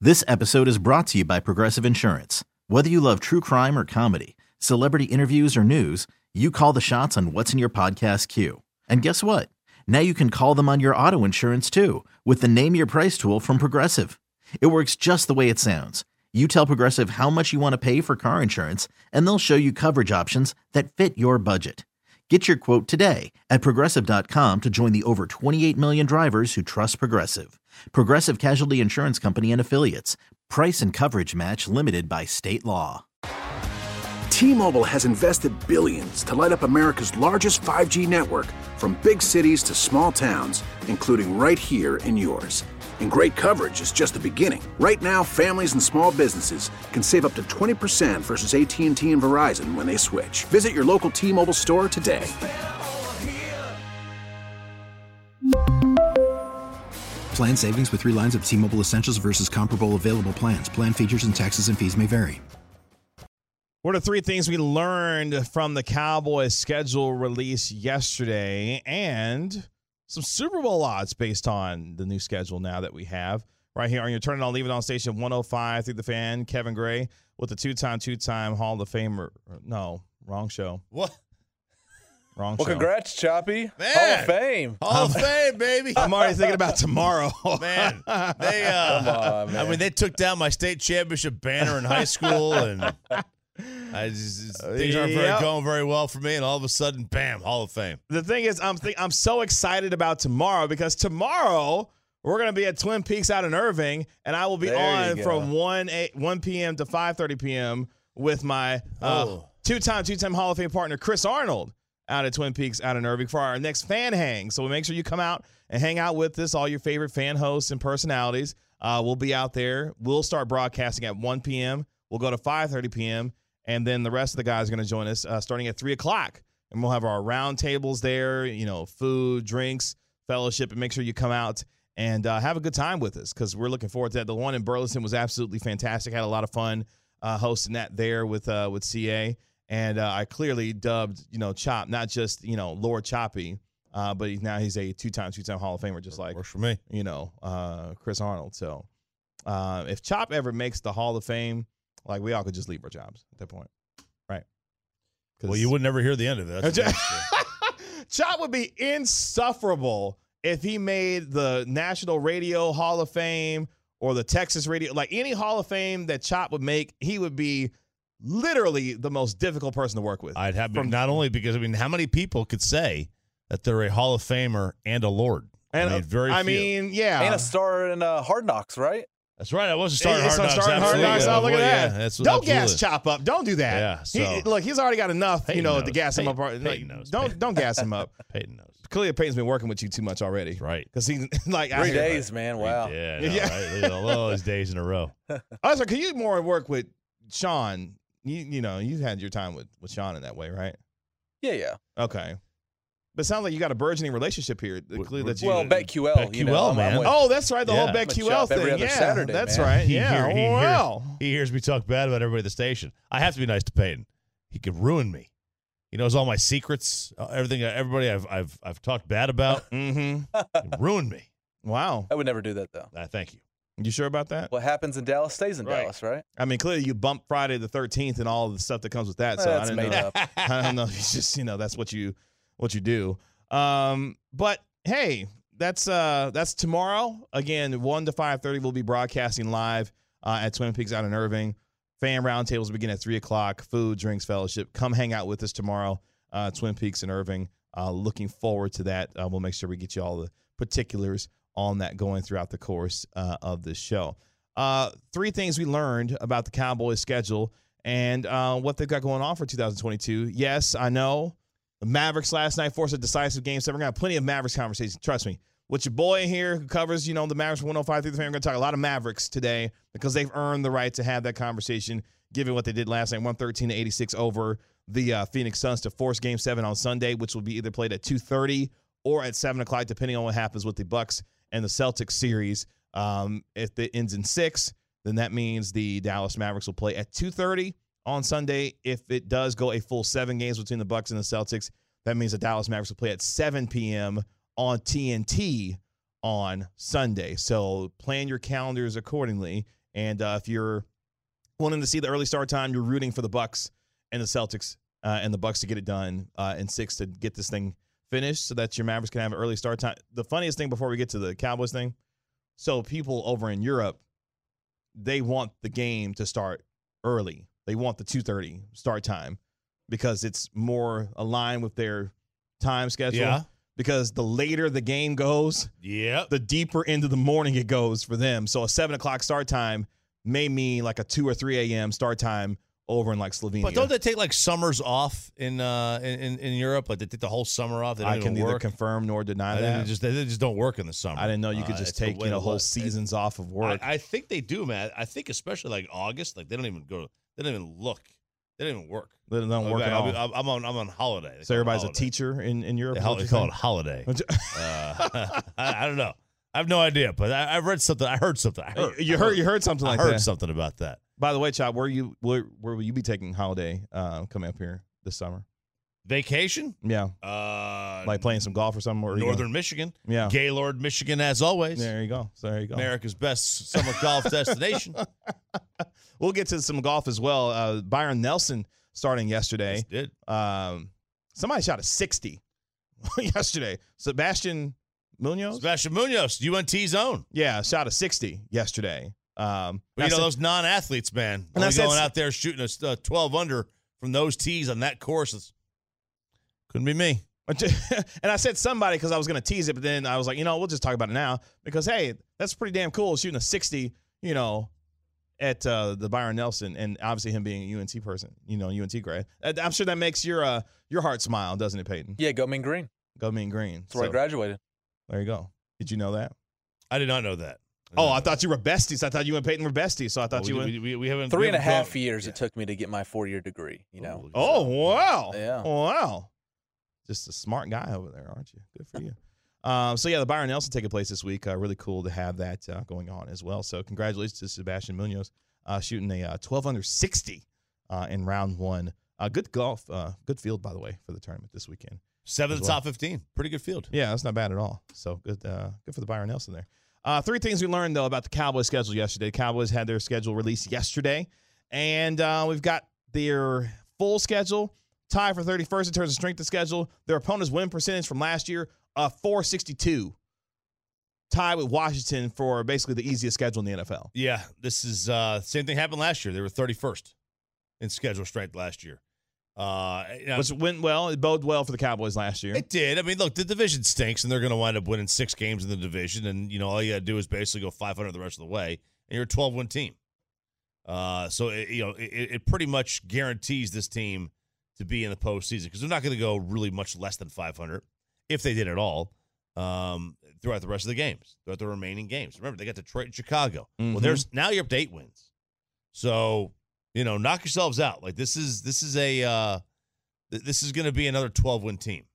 This episode is brought to you by Progressive Insurance. Whether you love true crime or comedy, celebrity interviews or news, you call the shots on what's in your podcast queue. And guess what? Now you can call them on your auto insurance too with the Name Your Price tool from Progressive. It works just the way it sounds. You tell Progressive how much you want to pay for car insurance, and they'll show you coverage options that fit your budget. Get your quote today at Progressive.com to join the over 28 million drivers who trust Progressive. Progressive Casualty Insurance Company and Affiliates. Price and coverage match limited by state law. T-Mobile has invested billions to light up America's largest 5G network, from big cities to small towns, including right here in yours. And great coverage is just the beginning. Right now, families and small businesses can save up to 20% versus AT&T and Verizon when they switch. Visit your local T-Mobile store today. Plan savings with 3 lines of T-Mobile Essentials versus comparable available plans. Plan features and taxes and fees may vary. What are 3 things we learned from the Cowboys schedule release yesterday, and some Super Bowl odds based on the new schedule now that we have right here on your Turn It On, Leave It On station 105 through the Fan. Kevin Gray with the two-time Hall of Famer. No, wrong show. What? Wrong well, show. Congrats, Choppy. Man. Hall of Fame. Hall of Fame, baby. I'm already thinking about tomorrow. Man, they come on, man. I mean, they took down my state championship banner in high school, and things aren't going very well for me, and all of a sudden, bam, Hall of Fame. The thing is, I'm so excited about tomorrow, because tomorrow we're going to be at Twin Peaks out in Irving, and I will be on from 1 p.m. to 5:30 p.m. with my two-time Hall of Fame partner, Chris Arnold, out at Twin Peaks out in Irving for our next fan hang. So make sure you come out and hang out with us, all your favorite fan hosts and personalities. We'll be out there. We'll start broadcasting at 1 p.m. We'll go to 5:30 p.m., and then the rest of the guys are going to join us starting at 3 o'clock. And we'll have our round tables there, food, drinks, fellowship, and make sure you come out and have a good time with us, because we're looking forward to that. The one in Burleson was absolutely fantastic. Had a lot of fun hosting that there with CA. And I clearly dubbed, Chop, not just, Lord Choppy, but he's a two-time Hall of Famer, just like, works for me, Chris Arnold. So if Chop ever makes the Hall of Fame, like, we all could just leave our jobs at that point, right? Well, you would never hear the end of it. Chop would be insufferable if he made the National Radio Hall of Fame or the Texas Radio, like any Hall of Fame that Chop would make. He would be literally the most difficult person to work with. I'd have not only because, how many people could say that they're a Hall of Famer and a Lord? And very few. Yeah. And a star in Hard Knocks, right? That's right. I was a star in Hard Knocks. Hard Knocks. Oh, look at that. Yeah, don't gas Chop up. Don't do that. Yeah. So. He's already got enough, to gas him up. Peyton knows. Don't gas him up. Peyton knows. Clearly, Peyton's been working with you too much already. That's right. Because he's like 3 days, man. Wow. Yeah. Right? Look at all those days in a row. Also, can you more work with Sean? You've had your time with Sean in that way, right? Yeah. Okay. But it sounds like you got a burgeoning relationship here. BetQL. BetQL, man. Oh, that's right. The whole BetQL thing. Every other Saturday, that's man. right. He hears me talk bad about everybody at the station. I have to be nice to Peyton. He could ruin me. He knows all my secrets, everything, everybody I've talked bad about. Mm-hmm. Ruined me. Wow. I would never do that, though. Thank you. You sure about that? What happens in Dallas stays in Dallas, right? I mean, clearly you bump Friday the 13th and all the stuff that comes with that. So That's I don't made know. up. I don't know. It's just that's what you do. But hey, that's tomorrow. Again, 1 to 5:30 we'll be broadcasting live at Twin Peaks out in Irving. Fan roundtables begin at 3 o'clock. Food, drinks, fellowship. Come hang out with us tomorrow, Twin Peaks in Irving. Looking forward to that. We'll make sure we get you all the particulars on that going throughout the course of this show. 3 things we learned about the Cowboys schedule and what they've got going on for 2022. Yes, I know the Mavericks last night forced a decisive Game 7. We're going to have plenty of Mavericks conversations. Trust me. With your boy here who covers, the Mavericks 105 through the Fan, we're going to talk a lot of Mavericks today because they've earned the right to have that conversation given what they did last night, 113-86 over the Phoenix Suns to force Game 7 on Sunday, which will be either played at 2:30 or at 7 o'clock, depending on what happens with the Bucks and the Celtics series. If it ends in 6, then that means the Dallas Mavericks will play at 2:30 on Sunday. If it does go a full 7 games between the Bucks and the Celtics, that means the Dallas Mavericks will play at 7 p.m. on TNT on Sunday. So plan your calendars accordingly. And if you're wanting to see the early start time, you're rooting for the Bucks and the Celtics and the Bucks to get it done in 6 to get this thing finished so that your Mavericks can have an early start time. The funniest thing before we get to the Cowboys thing, so people over in Europe, they want the game to start early. They want the 2:30 start time because it's more aligned with their time schedule. Yeah. Because the later the game goes, the deeper into the morning it goes for them. So a 7 o'clock start time may mean like a 2 or 3 a.m. start time over in like Slovenia. But don't they take like summers off in Europe? Like they take the whole summer off. They don't I can even neither work. confirm nor deny that. They just don't work in the summer. I didn't know you could just take whole seasons off of work. I think they do, man. I think especially like August, like they don't even go. They don't even look. They don't even work. They don't work at all. I'm on holiday. So everybody's a teacher in Europe. They call it holiday. I don't know. I have no idea, but I read something. I heard something. You heard something like that. I heard something about that. By the way, Chop, where will you be taking holiday coming up here this summer? Vacation? Yeah. Like playing some golf or something? Or Northern Michigan. Yeah. Gaylord, Michigan, as always. There you go. So there you go. America's best summer golf destination. We'll get to some golf as well. Byron Nelson starting yesterday. Just did. Somebody shot a 60 yesterday. Sebastian Munoz, UNT's own. Yeah, shot a 60 yesterday. But those non-athletes, man, only going out there shooting a 12 under from those tees on that course. Couldn't be me. And I said somebody because I was going to tease it, but then I was like, we'll just talk about it now because, hey, that's pretty damn cool shooting a 60, at the Byron Nelson, and obviously him being a UNT person, UNT grad. I'm sure that makes your heart smile, doesn't it, Peyton? Yeah, go Mean Green. Go Mean Green. That's where I graduated. There you go. Did you know that? I did not know that. I thought you were besties. I thought you and Peyton were besties, so I thought we haven't. 3.5 years it took me to get my 4-year degree, Oh, wow. Yeah. Wow. Just a smart guy over there, aren't you? Good for you. The Byron Nelson taking place this week. Really cool to have that going on as well. So congratulations to Sebastian Munoz shooting a 12 under 60 in round 1. Good golf. Good field, by the way, for the tournament this weekend. 7th top 15. Pretty good field. Yeah, that's not bad at all. So good for the Byron Nelson there. 3 things we learned, though, about the Cowboys' schedule yesterday. The Cowboys had their schedule released yesterday, and we've got their full schedule tied for 31st in terms of strength of schedule. Their opponent's win percentage from last year, 462. Tied with Washington for basically the easiest schedule in the NFL. Yeah, this is same thing happened last year. They were 31st in schedule strength last year. Which went well. It boded well for the Cowboys last year. It did. I mean, look, the division stinks, and they're going to wind up winning 6 games in the division, and all you got to do is basically go 500 the rest of the way, and you're a 12-win team. So it pretty much guarantees this team to be in the postseason because they're not going to go really much less than 500 if they did at all throughout the rest of the games, throughout the remaining games. Remember, they got Detroit and Chicago. Mm-hmm. Well, now you're up to 8 wins. So knock yourselves out. Like this is going to be another 12-win team.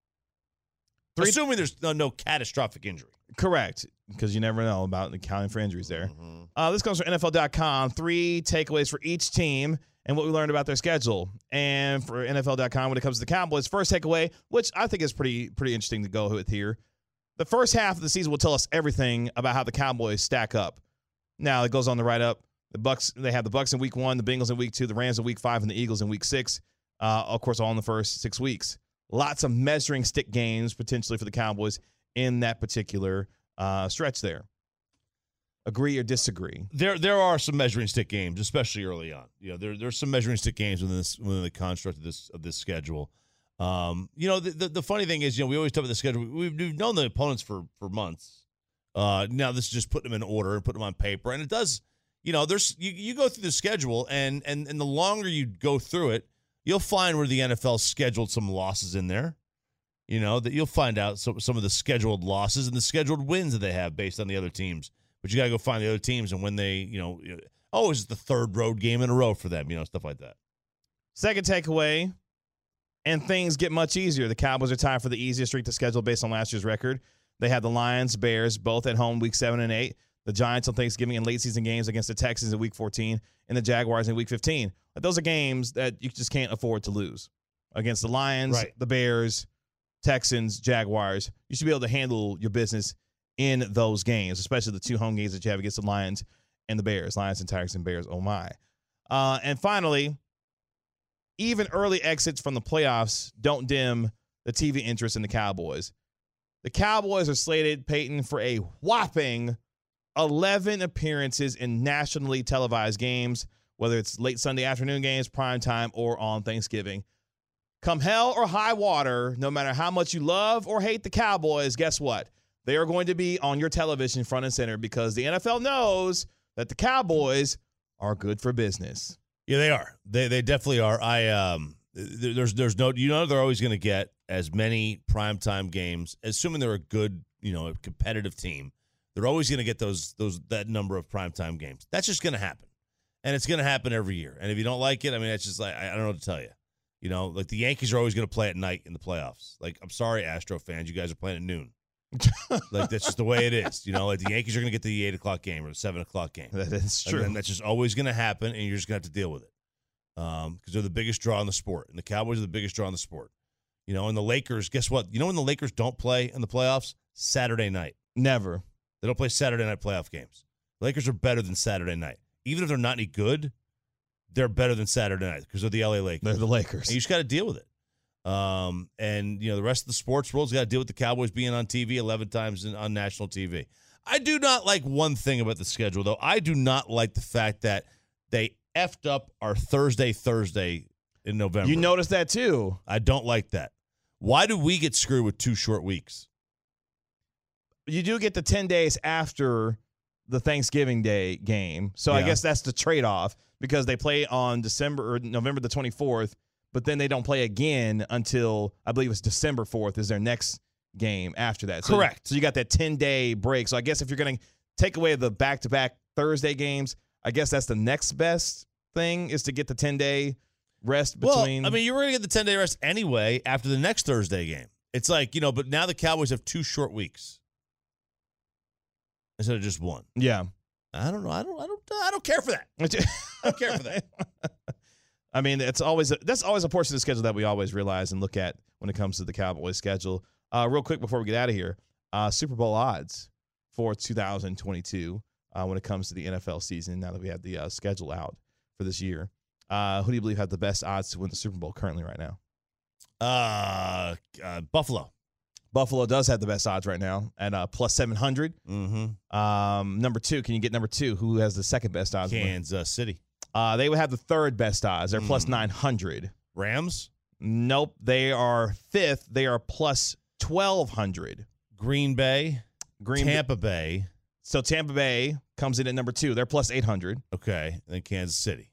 Assuming there's no catastrophic injury. Correct, because you never know about accounting for injuries there. Mm-hmm. This comes from NFL.com. 3 takeaways for each team and what we learned about their schedule. And for NFL.com, when it comes to the Cowboys, first takeaway, which I think is pretty interesting to go with here. The first half of the season will tell us everything about how the Cowboys stack up. Now, it goes on to write up. They have the Bucs in week 1, the Bengals in week 2, the Rams in week 5, and the Eagles in week 6. Of course, all in the first 6 weeks. Lots of measuring stick games potentially for the Cowboys in that particular stretch there. Agree or disagree? There are some measuring stick games, especially early on. There's some measuring stick games within the construct of this schedule. The funny thing is, we always talk about the schedule. We've known the opponents for months. Now this is just putting them in order and putting them on paper, and it does. There's you go through the schedule, and the longer you go through it, you'll find where the NFL scheduled some losses in there. That you'll find out some of the scheduled losses and the scheduled wins that they have based on the other teams. But you got to go find the other teams and when they, it's the 3rd road game in a row for them, stuff like that. Second takeaway, and things get much easier. The Cowboys are tied for the easiest strength of schedule based on last year's record. They have the Lions, Bears, both at home week 7 and 8. The Giants on Thanksgiving and late season games against the Texans in week 14 and the Jaguars in week 15. But those are games that you just can't afford to lose. Against the Lions, right. The Bears, Texans, Jaguars, you should be able to handle your business in those games, especially the 2 home games that you have against the Lions and the Bears. Lions and Tigers and Bears, oh my. And finally, even early exits from the playoffs don't dim the TV interest in the Cowboys. The Cowboys are slated, Peyton, for a whopping 11 appearances in nationally televised games, whether it's late Sunday afternoon games, primetime, or on Thanksgiving. Come hell or high water, no matter how much you love or hate the Cowboys, guess what? They are going to be on your television front and center because the NFL knows that the Cowboys are good for business. Yeah, they are. They definitely are. There's no, they're always going to get as many primetime games, assuming they're a good, a competitive team. They're always going to get that number of primetime games. That's just going to happen. And it's going to happen every year. And if you don't like it, I mean, it's just like, I don't know what to tell you. Like the Yankees are always going to play at night in the playoffs. Like, I'm sorry, Astro fans, you guys are playing at noon. Like, that's just the way it is. Like the Yankees are going to get to the 8 o'clock game or the 7 o'clock game. That is true. And that's just always going to happen, and you're just going to have to deal with it. Because they're the biggest draw in the sport. And the Cowboys are the biggest draw in the sport. And the Lakers, guess what? When the Lakers don't play in the playoffs? Saturday night. Never. They don't play Saturday night playoff games. The Lakers are better than Saturday night. Even if they're not any good, they're better than Saturday night because they're the LA Lakers. They're the Lakers. And you just got to deal with it. And the rest of the sports world's got to deal with the Cowboys being on TV 11 times on national TV. I do not like one thing about the schedule, though. I do not like the fact that they effed up our Thursday in November. You noticed that, too. I don't like that. Why do we get screwed with 2 short weeks? You do get the 10 days after the Thanksgiving Day game. So I guess that's the trade-off because they play on November the 24th, but then they don't play again until, I believe it's December 4th is their next game after that. So, correct. So you got that 10-day break. So I guess if you're going to take away the back-to-back Thursday games, I guess that's the next best thing is to get the 10-day rest between. Well, I mean, you were going to get the 10-day rest anyway after the next Thursday game. It's like, but now the Cowboys have 2 short weeks instead of just 1. Yeah. I don't know. I don't care for that. I don't care for that. I mean, that's always a portion of the schedule that we always realize and look at when it comes to the Cowboys schedule. Real quick before we get out of here, Super Bowl odds for 2022 when it comes to the NFL season. Now that we have the schedule out for this year, who do you believe have the best odds to win the Super Bowl currently right now? Buffalo. Buffalo does have the best odds right now at plus 700. Mm-hmm. Number 2, can you get number 2? Who has the second best odds? Kansas City. They would have the third best odds. They're plus 900. Rams? Nope. They are 5th. They are plus 1,200. Green Bay? Tampa Bay. So Tampa Bay comes in at number 2. They're plus 800. Okay. And then Kansas City.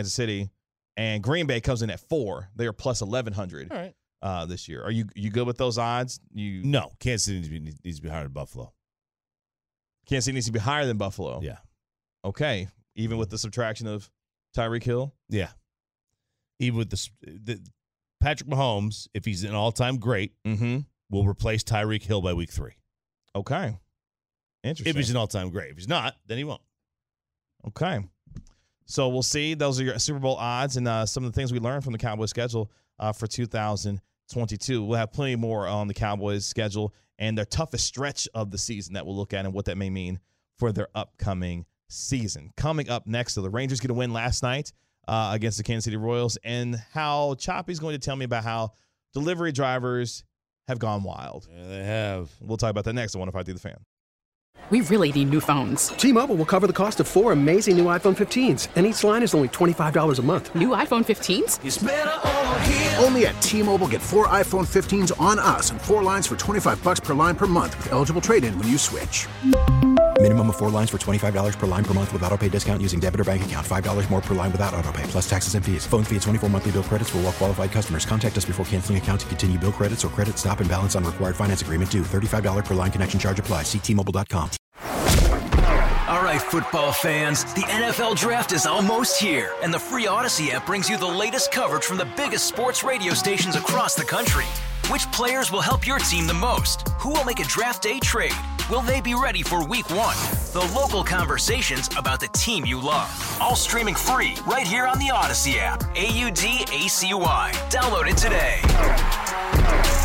And Green Bay comes in at 4. They are plus 1,100. All right. This year. Are you good with those odds? No. Kansas City needs to be higher than Buffalo. Kansas City needs to be higher than Buffalo. Yeah. Okay. Even with the subtraction of Tyreek Hill? Yeah. Even with the Patrick Mahomes, if he's an all-time great, will replace Tyreek Hill by week 3. Okay. Interesting. If he's an all-time great. If he's not, then he won't. Okay. So we'll see. Those are your Super Bowl odds and some of the things we learned from the Cowboys schedule for 2022. We'll have plenty more on the Cowboys schedule and their toughest stretch of the season that we'll look at and what that may mean for their upcoming season. Coming up next, so the Rangers get a win last night against the Kansas City Royals, and how Choppy's going to tell me about how delivery drivers have gone wild. Yeah, they have. We'll talk about that next on 105 Through the Fan. We really need new phones. T-Mobile will cover the cost of 4 amazing new iPhone 15s, and each line is only $25 a month. New iPhone 15s? It's better over here. Only at T-Mobile, get 4 iPhone 15s on us and 4 lines for $25 per line per month with eligible trade-in when you switch. Minimum of 4 lines for $25 per line per month with autopay discount using debit or bank account. $5 more per line without autopay, plus taxes and fees. Phone fee at 24 monthly bill credits for well-qualified customers. Contact us before canceling account to continue bill credits or credit stop and balance on required finance agreement due. $35 per line connection charge applies. See T-Mobile.com. All right, football fans, the NFL Draft is almost here, and the free Odyssey app brings you the latest coverage from the biggest sports radio stations across the country. Which players will help your team the most? Who will make a draft day trade? Will they be ready for week 1? The local conversations about the team you love. All streaming free right here on the Odyssey app. AUDACY. Download it today.